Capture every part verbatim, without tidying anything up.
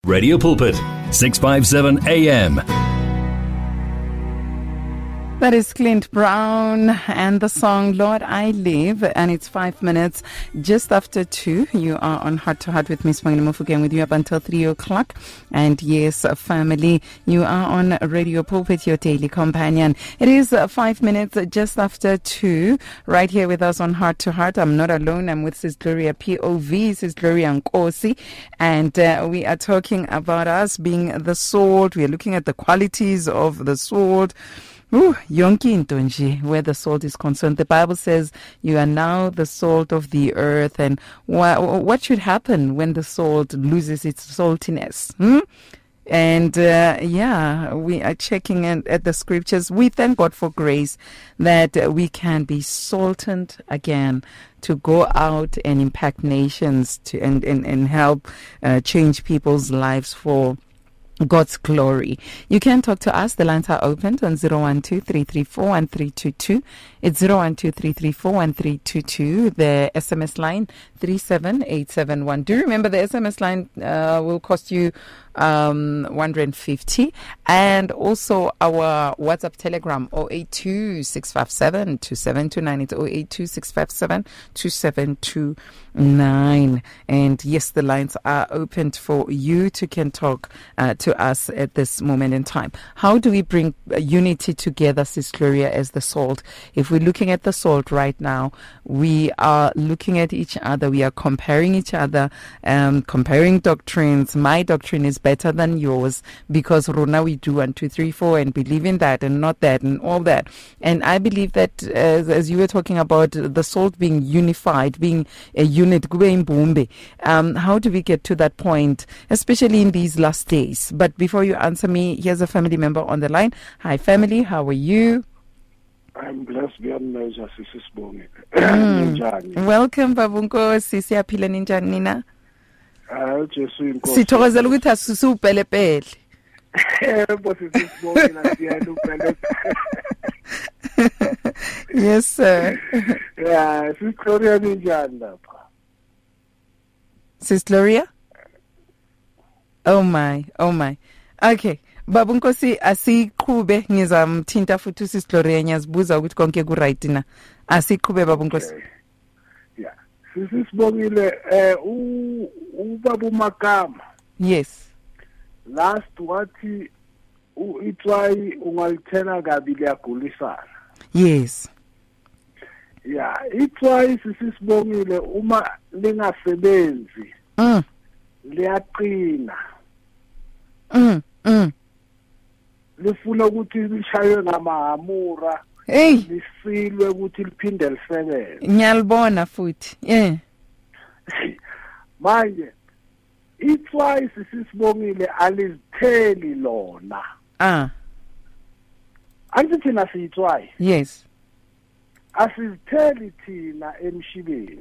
Radio Pulpit, six fifty-seven A M. That is Clint Brown and the song Lord I Live, and it's five minutes just after two. You are on Heart to Heart with Miss Mangini Mofokeng with you up until three o'clock. And yes, family, you are on Radio Pulpit, your daily companion. It is five minutes just after two, right here with us on Heart to Heart. I'm not alone. I'm with Sis Gloria P O V, Sis Gloria Nkosi, and uh, we are talking about us being the salt. We are looking at the qualities of the salt. Ooh, yonke into nje, where the salt is concerned. The Bible says you are now the salt of the earth. And wha- what should happen when the salt loses its saltiness? Hmm? And uh, yeah, we are checking at, at the scriptures. We thank God for grace that uh, we can be salted again to go out and impact nations to and, and, and help uh, change people's lives for God's glory. You can talk to us. The lines are opened on zero one two, three three four, one three two two. It's zero one two, three three four, one three two two. The S M S line, three seven eight seven one. Do remember the S M S line uh, will cost you um, one hundred fifty. And also our WhatsApp Telegram, zero eight two, six five seven, two seven two nine. It's zero eight two, six five seven, two seven two nine. And yes, the lines are opened for you to can talk uh, to us at this moment in time. How do we bring unity together, Sis Gloria, as the salt? If we're looking at the salt right now, we are looking at each other. We are comparing each other, um, comparing doctrines. My doctrine is better than yours because Rona we do one, two, three, four and believe in that and not that and all that. And I believe that as, as you were talking about the salt being unified, being a unit, um, how do we get to that point, especially in these last days? But before you answer me, here's a family member on the line. Hi, family. How are you? I'm blessed beyond measure, Sisi Sibongi. Mm. Welcome, Babunko. Sisi aphila ninjani nina? Ah, Jesu inkosi. Sithokozela ukuthi asisuphele phele. Yebo Sisi Sibongi na siyalupele. Yes, sir. Yeah, Sis Gloria ninjani lapha? Sis Gloria? Oh my, oh my. Okay. Baba Nkosi asiqhube ngizamthinta futhi uSis Gloria ngiyazibuza ukuthi konke ku right na. Asiqhube Baba Nkosi. Yeah. Sisi Sibongile eh u ubaba uMagama. Yes. Last wathi itswayi ungalithena kabi liyagulisana. Yes. Yeah, itswayi Sisi Sibongile uma lingasebenzi. Mm. Liyaqina. Mm. Mm. Lifuna ukuthi lishaywe ngamahamura. Hey, lisilwe ukuthi liphinde lisebenze. Ngiyalibona futhi. Yeah. Manje itswayi Sisibongile alizitheli lona. Ah. Angithi thina siyitswayi. Yes. Asizitheli thina emshibeni.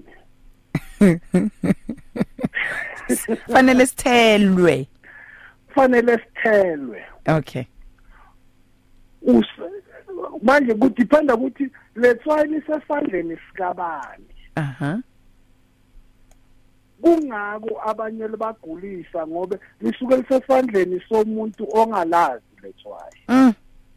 Fanele sithelwe. Fanele sithelwe. Okay. Us manje kudiphenda ukuthi letswayi lisesandleni sikabani. Aha. Kungako abanye lebagulisa ngobe lisuke lisesandleni somuntu ongalazi letswayi. Mm.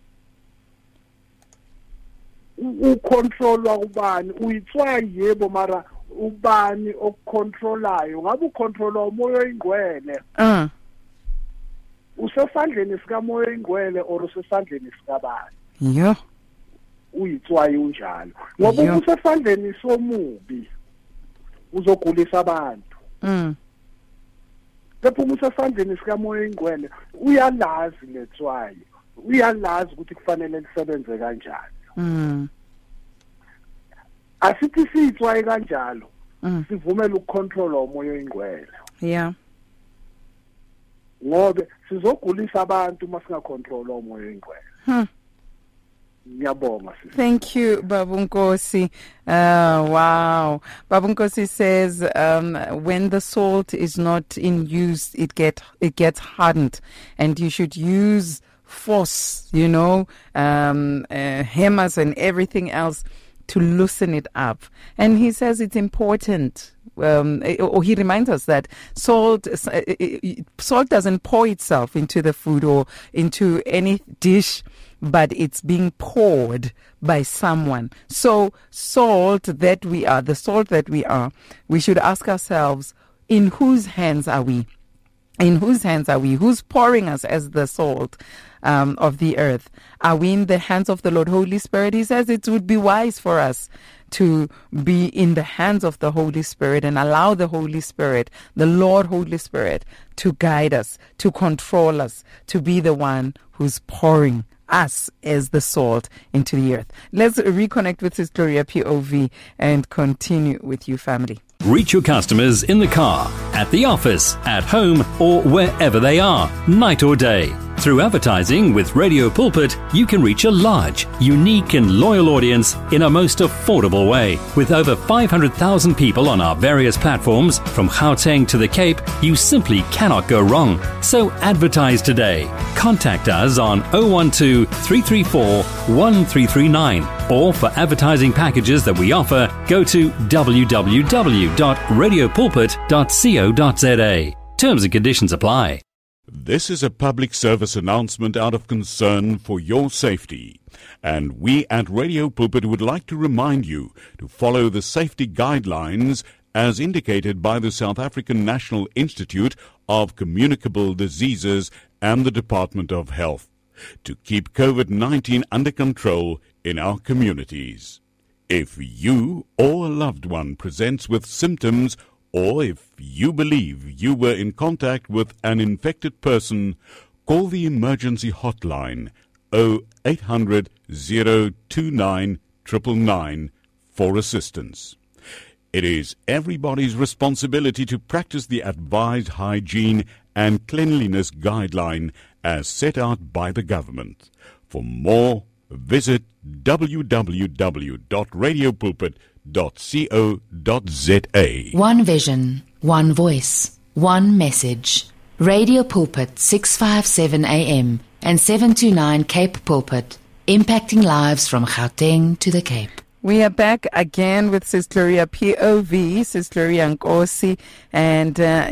Ucontrolwa kubani uyitswayi yebo mara ubani okucontrolayo ngabe ucontrola umoya oyingcwele. Mm. Usesandleni sikamoya oyingcwele or usesandleni sikabani. Yo. Uyitswayi unjalo ngoba usesandleni somubi uzogulisa abantu. Mm. Lapho usesandleni sikamoya oyingcwele uyalazi letswayi uyalazi ukuthi kufanele lisebenze kanjani. Mm. Asithi siyitswayi kanjalo Mm. sivumela ukucontrola umoya oyingcwele. Yeah. Ngobe sizogulisa abantu masingacontrola umoya oyingcwele. Hmm. Ngiyabonga sisi. Thank you, Baba Nkosi. Uh, wow. Baba Nkosi says um, when the salt is not in use, it get it gets hardened, and you should use force, you know, um, uh, hammers and everything else to loosen it up. And he says it's important um, or he reminds us that salt, salt doesn't pour itself into the food or into any dish, but it's being poured by someone. So salt that we are, the salt that we are, we should ask ourselves, in whose hands are we? In whose hands are we? Who's pouring us as the salt um, of the earth? Are we in the hands of the Lord Holy Spirit? He says it would be wise for us to be in the hands of the Holy Spirit and allow the Holy Spirit, the Lord Holy Spirit, to guide us, to control us, to be the one who's pouring us as the salt into the earth. Let's reconnect with Sister Gloria P O V and continue with you, family. Reach your customers in the car, at the office, at home, or wherever they are, night or day. Through advertising with Radio Pulpit, you can reach a large, unique and loyal audience in a most affordable way. With over five hundred thousand people on our various platforms, from Gauteng to the Cape, you simply cannot go wrong. So advertise today. Contact us on zero one two, three three four, one three three nine, or for advertising packages that we offer, go to w w w dot radio pulpit dot co dot z a. Terms and conditions apply. This is a public service announcement out of concern for your safety. And we at Radio Pulpit would like to remind you to follow the safety guidelines as indicated by the South African National Institute of Communicable Diseases and the Department of Health to keep COVID nineteen under control in our communities. If you or a loved one presents with symptoms, or if you believe you were in contact with an infected person, call the emergency hotline oh eight hundred, oh two nine, nine nine nine for assistance. It is everybody's responsibility to practice the advised hygiene and cleanliness guideline as set out by the government. For more, visit w w w dot radio pulpit dot co dot z a. One vision, one voice, one message. Radio Pulpit six fifty-seven A M and seven twenty-nine Cape Pulpit, impacting lives from Gauteng to the Cape. We are back again with Sister Gloria P O V, Sister Gloria Nkosi, and uh,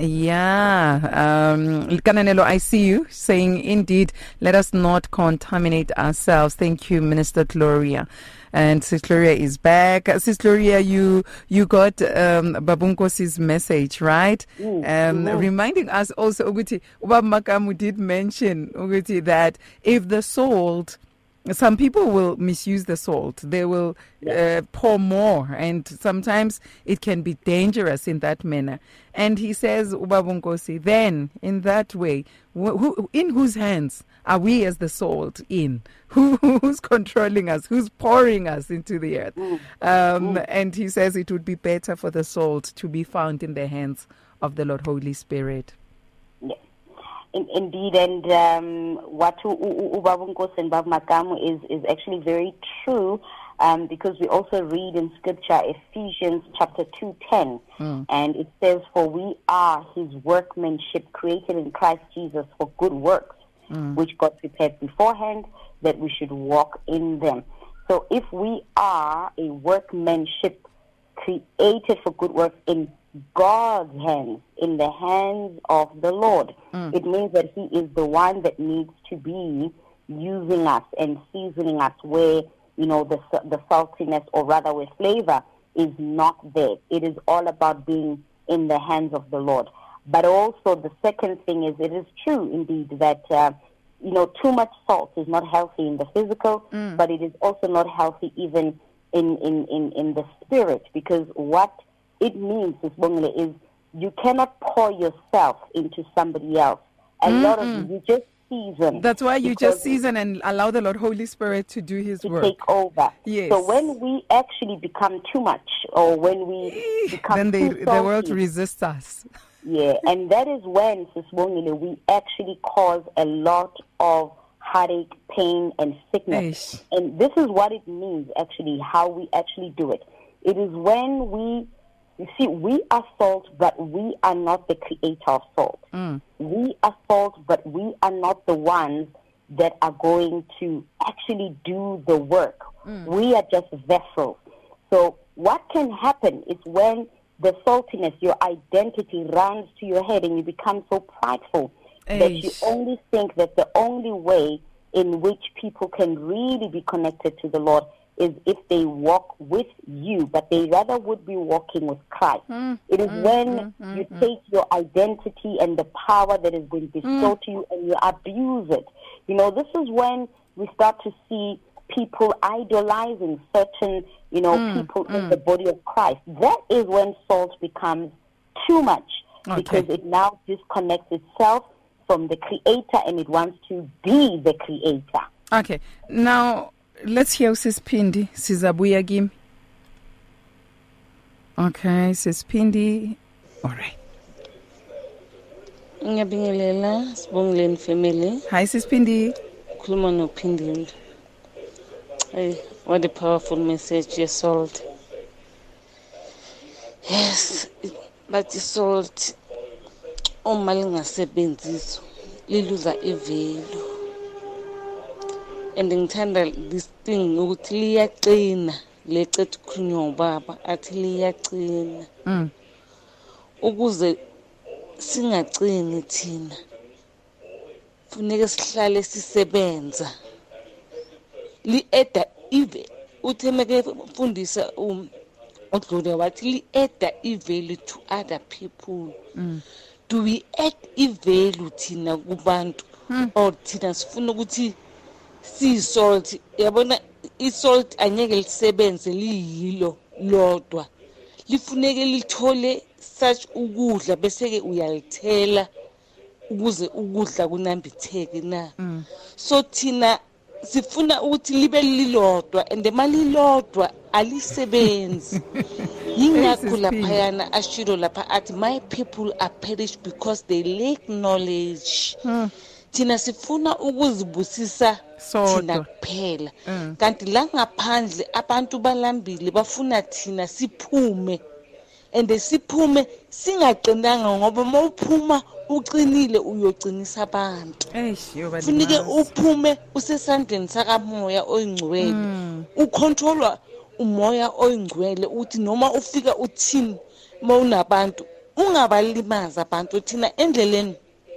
yeah, um, Kananelo, I see you saying, indeed, let us not contaminate ourselves. Thank you, Minister Gloria. And Sister Gloria is back. Sister Gloria, you you got um, Babunkosi's message, right? Mm, um, mm-hmm. Reminding us also, Uguti, Ubab Makamu did mention, Uguti, that if the salt, some people will misuse the salt. They will uh, pour more, and sometimes it can be dangerous in that manner. And he says, Ubabunkosi, then in that way, wh- who, in whose hands are we as the salt in? Who, who's controlling us? Who's pouring us into the earth? Mm. Um, mm. And he says it would be better for the salt to be found in the hands of the Lord Holy Spirit. Yes. In, indeed, and um, what Ubabungos and Bab Makamu is, is actually very true, um, because we also read in Scripture Ephesians chapter two ten, mm. and it says, "For we are His workmanship, created in Christ Jesus for good works, mm. which God prepared beforehand that we should walk in them." So, if we are a workmanship created for good works in God's hands, in the hands of the Lord, mm. it means that He is the one that needs to be using us and seasoning us where, you know, the the saltiness, or rather where flavor is not there. It is all about being in the hands of the Lord. But also the second thing is, it is true indeed that uh, you know, too much salt is not healthy in the physical, mm. but it is also not healthy even in in, in, in the spirit, because what it means is, is you cannot pour yourself into somebody else. A mm-hmm. lot of you, you just season. That's why you just season and allow the Lord Holy Spirit to do His to work. take over. Yes. So when we actually become too much, or when we become then they, too salty, the world resists us. Yeah, and that is when, Sisbongile, we actually cause a lot of heartache, pain, and sickness. Eish. And this is what it means, actually, how we actually do it. It is when we You see, we are salt, but we are not the creator of salt. Mm. We are salt, but we are not the ones that are going to actually do the work. Mm. We are just vessels. So what can happen is when the saltiness, your identity runs to your head, and you become so prideful Eish. that you only think that the only way in which people can really be connected to the Lord is if they walk with you, but they rather would be walking with Christ. Mm, it is mm, when mm, mm, you mm. take your identity and the power that has been bestowed mm. to you and you abuse it. You know, this is when we start to see people idolizing certain, you know, mm, people mm. in the body of Christ. That is when salt becomes too much, okay. because it now disconnects itself from the Creator and it wants to be the Creator. Okay, now let's hear Sis Pindi. Sizabuya Gim. Okay, Sis Pindi. All right. Ngiyabingelela sibongileni family. Hi Sis Pindi. Khuluma noPhindile. Hey, what a powerful message, your salt. Yes, but the salt uma lingasebenziswa liluza ivelu. And ngithanda this thing ukuthi liyaqina lecethu khulunywa ubaba athi liyaqina. Mm. Ukuze singaqini thina funeka sihlale sisebenza li eda ive uthemeke fundisa um udlule wathi li eda ivelu to other people. Mm. Do we add ivelu thina kubantu mm. or thina sifuna ukuthi si salt yabona I salt anyeke lisebenze liyilo lodwa lifuneke lithole such ukudla bese ke uyalithela ukuze ukudla kunambitheke na. Mm. So thina sifuna ukuthi libe lilodwa and mali lodwa alisebenzi. Yingakho laphayana ashilo lapha athi my people are perished because they lack knowledge. Mm. Thina sifuna ukuzibusisa thina kuphela. Mm. Kanti la ngaphandle abantu balambile bafuna thina siphume. And siphume singaqinanga ngoba mawuphuma uqinile uyogcinisa abantu. Funike uphume usesandleni sakamoya oyingcwele. Mm. Ucontrolwa umoya oyingcwele uthi noma ufika uthini mawunabantu ungabalimaza abantu thina endleleni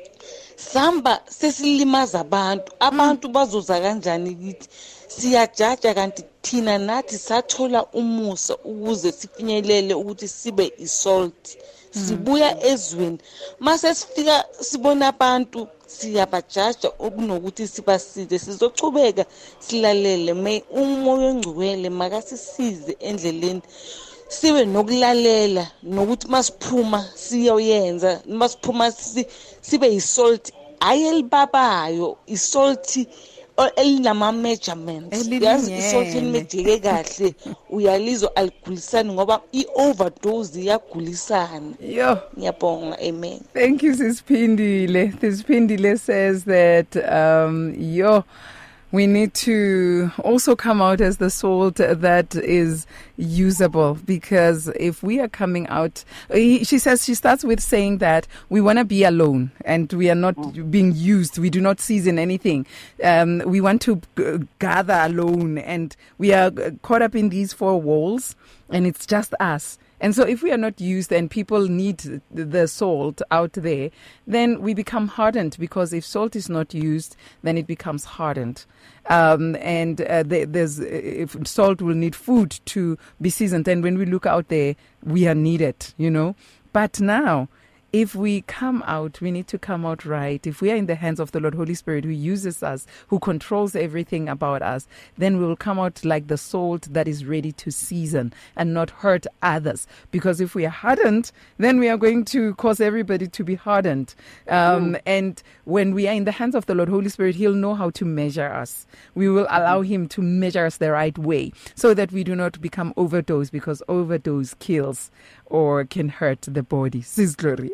samba sesilimaza abantu abantu mm. bazoza kanjani kithi siyajaja kanti thina nathi sathola umusa ukuze sifinyelele ukuthi sibe isalt. Mm. Sibuya ezweni mase sifika sibona abantu siyabajaja okunokuthi sibasize sizochubeka silalele may umoya ongcwele makasisize endleleni sibe nokulalela nokuthi masiphuma siyoyenza masiphuma sibe isalt ayelibabayo isalt elinama measurements yazi isalt elimejeke kahle uyalizwa aligulisana ngoba I overdose yagulisana. Yo ngiyabonga. Amen. Thank you Sis Phindile. Sis Phindile says that um yo we need to also come out as the salt that is usable, because if we are coming out, she says, she starts with saying that we want to be alone and we are not mm. being used. We do not season anything. Um, we want to g- gather alone and we are caught up in these four walls and it's just us. And so if we are not used and people need the salt out there, then we become hardened, because if salt is not used, then it becomes hardened. Um, and uh, there, there's if salt will need food to be seasoned. And when we look out there, we are needed, you know. But now, if we come out, we need to come out right. If we are in the hands of the Lord Holy Spirit, who uses us, who controls everything about us, then we will come out like the salt that is ready to season and not hurt others. Because if we are hardened, then we are going to cause everybody to be hardened. Um, mm. And when we are in the hands of the Lord Holy Spirit, He'll know how to measure us. We will allow Him to measure us the right way so that we do not become overdose, because overdose kills or can hurt the body. Sis Glory.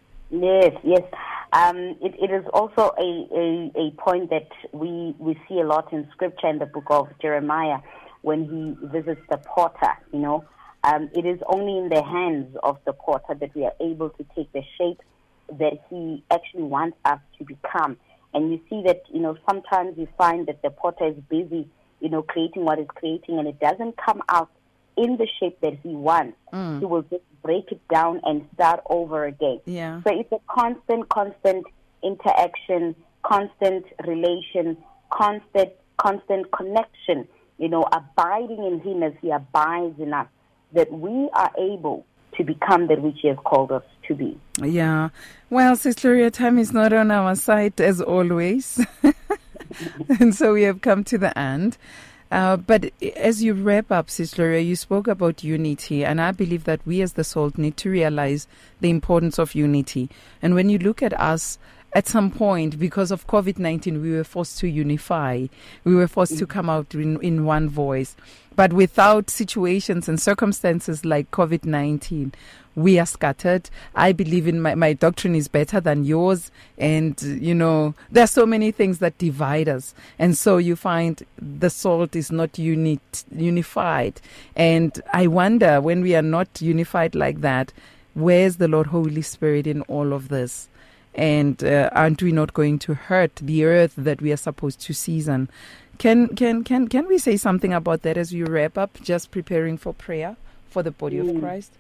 Yes, yes. Um, it, it is also a, a, a point that we, we see a lot in Scripture in the book of Jeremiah when he visits the potter, you know. Um, it is only in the hands of the potter that we are able to take the shape that he actually wants us to become. And you see that, you know, sometimes you find that the potter is busy, you know, creating what is creating, and it doesn't come out in the shape that he wants, Mm. he will just break it down and start over again. Yeah. So it's a constant, constant interaction, constant relation, constant, constant connection, you know, abiding in him as he abides in us, that we are able to become that which he has called us to be. Yeah. Well, Sister Gloria, time is not on our side as always. And so we have come to the end. Uh, but as you wrap up, Sister Gloria, you spoke about unity, and I believe that we as the Salt need to realize the importance of unity. And when you look at us, at some point, because of COVID nineteen, we were forced to unify. We were forced to come out in, in one voice. But without situations and circumstances like COVID nineteen, we are scattered. I believe in my, my doctrine is better than yours. And, you know, there are so many things that divide us. And so you find the Salt is not unit, unified. And I wonder, when we are not unified like that, where's the Lord Holy Spirit in all of this? And uh, aren't we not going to hurt the earth that we are supposed to season? Can can can can we say something about that as we wrap up, just preparing for prayer for the body Mm. of Christ?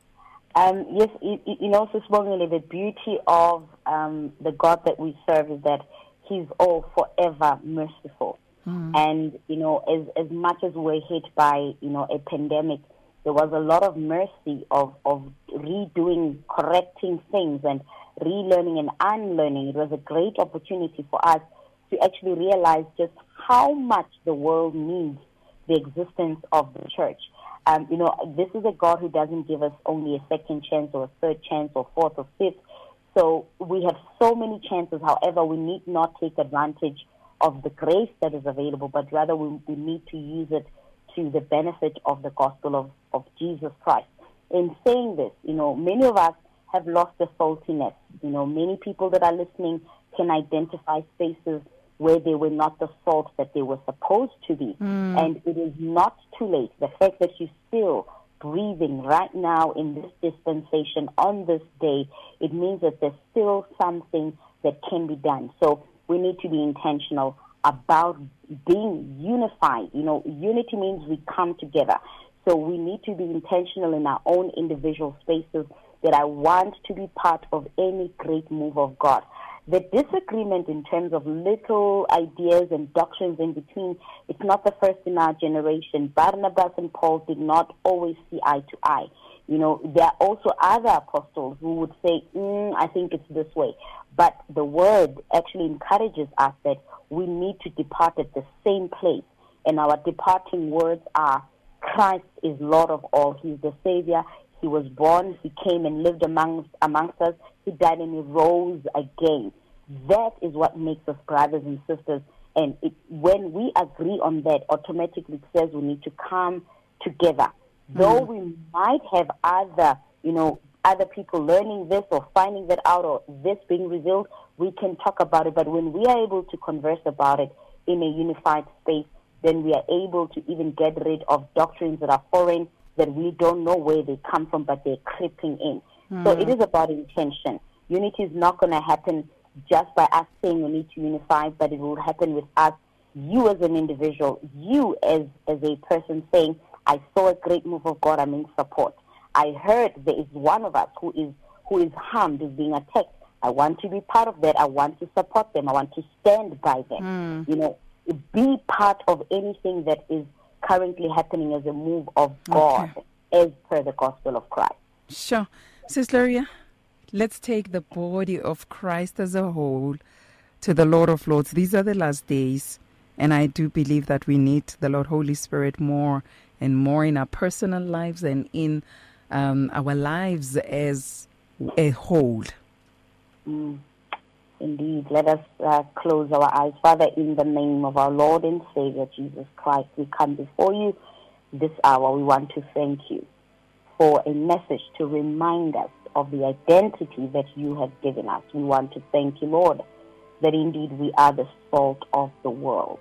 Um, yes, you, you know, Sister Bongile, the beauty of um, the God that we serve is that he's all forever merciful. Mm. And, you know, as, as much as we're hit by, you know, a pandemic, there was a lot of mercy of, of redoing, correcting things and relearning and unlearning. It was a great opportunity for us to actually realize just how much the world needs the existence of the church. Um, you know, this is a God who doesn't give us only a second chance or a third chance or fourth or fifth. So we have so many chances. However, we need not take advantage of the grace that is available, but rather we, we need to use it to the benefit of the gospel of, of Jesus Christ. In saying this, you know, many of us have lost the saltiness. You know, many people that are listening can identify spaces where they were not the salt that they were supposed to be. Mm. And it is not too late. The fact that you're still breathing right now in this dispensation on this day, it means that there's still something that can be done. So we need to be intentional about being unified. You know, unity means we come together. So we need to be intentional in our own individual spaces that I want to be part of any great move of God. The disagreement in terms of little ideas and doctrines in between, it's not the first in our generation. Barnabas and Paul did not always see eye to eye. You know, there are also other apostles who would say, mm, I think it's this way. But the word actually encourages us that we need to depart at the same place. And our departing words are, Christ is Lord of all. He's the Savior. He was born, he came and lived amongst, amongst us, he died and he rose again. That is what makes us brothers and sisters. And it, when we agree on that, automatically it says we need to come together. Mm-hmm. Though we might have other, you know, other people learning this or finding that out or this being revealed, we can talk about it. But when we are able to converse about it in a unified space, then we are able to even get rid of doctrines that are foreign, that we don't know where they come from, but they're creeping in. Mm. So it is about intention. Unity is not going to happen just by us saying we need to unify, but it will happen with us, you as an individual, you as, as a person saying, I saw a great move of God, I'm in support. I heard there is one of us who is who is harmed, is being attacked. I want to be part of that. I want to support them. I want to stand by them. Mm. You know, be part of anything that is currently happening as a move of God, okay, as per the gospel of Christ. Sure. Sister Gloria, let's take the body of Christ as a whole to the Lord of Lords. These are the last days, and I do believe that we need the Lord Holy Spirit more and more in our personal lives and in um, our lives as a whole. Mm. Indeed. Let us uh, close our eyes. Father, in the name of our Lord and Savior, Jesus Christ, we come before you this hour. We want to thank you for a message to remind us of the identity that you have given us. We want to thank you, Lord, that indeed we are the salt of the world.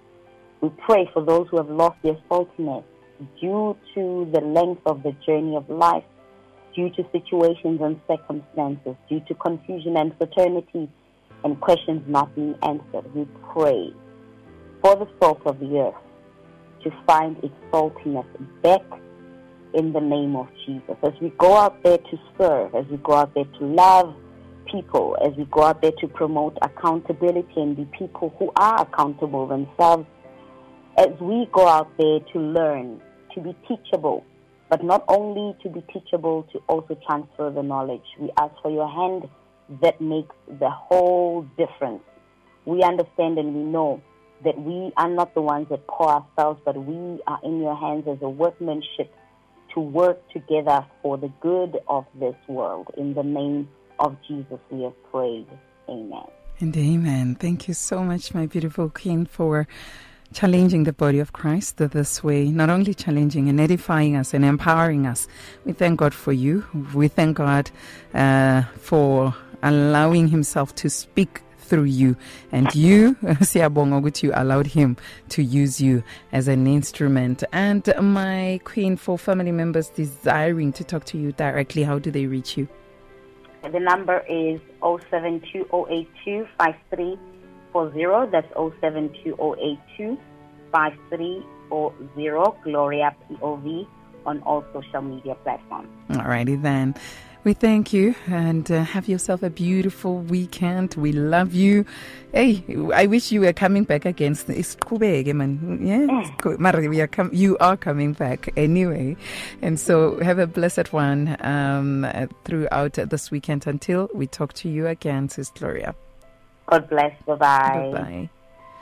We pray for those who have lost their saltiness due to the length of the journey of life, due to situations and circumstances, due to confusion and uncertainty, and questions not being answered. We pray for the salt of the earth to find its saltiness back in the name of Jesus. As we go out there to serve, as we go out there to love people, as we go out there to promote accountability and be people who are accountable themselves, as we go out there to learn, to be teachable, but not only to be teachable, to also transfer the knowledge. We ask for your hand that makes the whole difference. We understand and we know that we are not the ones that pour ourselves, but we are in your hands as a workmanship to work together for the good of this world. In the name of Jesus we have prayed. Amen. And amen. Thank you so much, my beautiful Queen, for challenging the body of Christ this way, not only challenging and edifying us and empowering us. We thank God for you. We thank God uh, for allowing himself to speak through you, and you, siyabonga ukuthi you allowed him to use you as an instrument. And my Queen, for family members desiring to talk to you directly, how do they reach you? The number is zero seven two zero eight two five three four zero. That's zero seven two zero eight two five three four zero. Gloria P O V on all social media platforms. Alrighty then. We thank you, and uh, have yourself a beautiful weekend. We love you. Hey, I wish you were coming back again. It's Kubege, man. Yeah, Mara, we are com- you are coming back anyway. And so have a blessed one um, throughout this weekend until we talk to you again, Sis Gloria. God bless. Bye-bye. Bye-bye.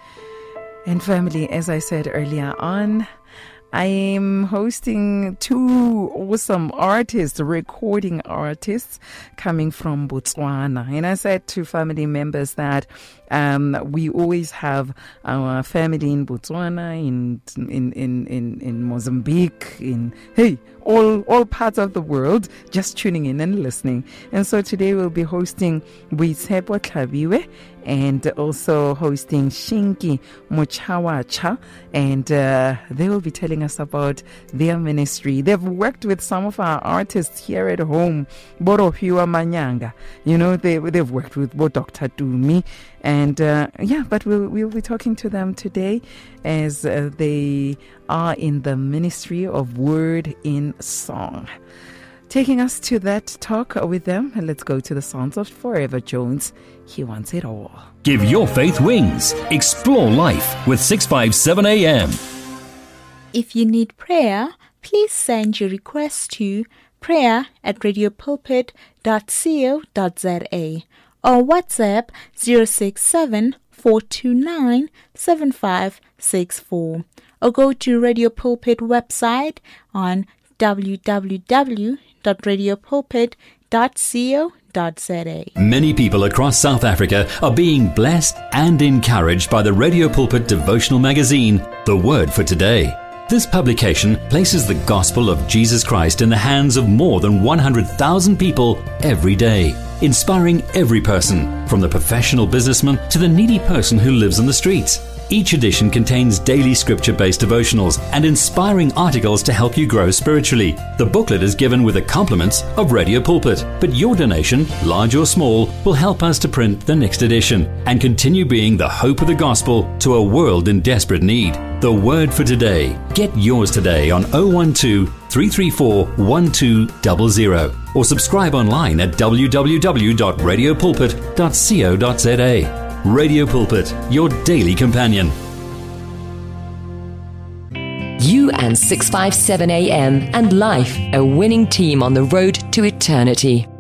And family, as I said earlier on, I am hosting two awesome artists, recording artists coming from Botswana. And I said to family members that um, we always have our family in Botswana, in in in in, in Mozambique, in hey, all all parts of the world, just tuning in and listening. And so today we'll be hosting Boitshepo Tlhabiwe and also hosting Shinki Mochawacha, and uh, they will be telling us about their ministry. They've worked with some of our artists here at home, Borofiwa Manyanga. You know, they, they've worked with Bo Doctor Dumi. And uh, yeah, but we'll, we'll be talking to them today as uh, they are in the ministry of Word in Song. Taking us to that talk with them, let's go to the sounds of Forever Jones. He wants it all. Give your faith wings. Explore life with six fifty-seven A M. If you need prayer, please send your request to prayer at radiopulpit dot co dot za or WhatsApp zero six seven, four two nine, seven five six four, or go to Radio Pulpit website on w w w dot radiopulpit dot co dot za. Many people across South Africa are being blessed and encouraged by the Radio Pulpit devotional magazine, The Word for Today. This publication places the gospel of Jesus Christ in the hands of more than one hundred thousand people every day, inspiring every person, from the professional businessman to the needy person who lives on the streets. Each edition contains daily scripture-based devotionals and inspiring articles to help you grow spiritually. The booklet is given with the compliments of Radio Pulpit, but your donation, large or small, will help us to print the next edition and continue being the hope of the gospel to a world in desperate need. The Word for Today. Get yours today on zero one two, three three four, one two zero zero or subscribe online at w w w dot radio pulpit dot co dot za. Radio Pulpit, your daily companion. You and six fifty-seven A M and life, a winning team on the road to eternity.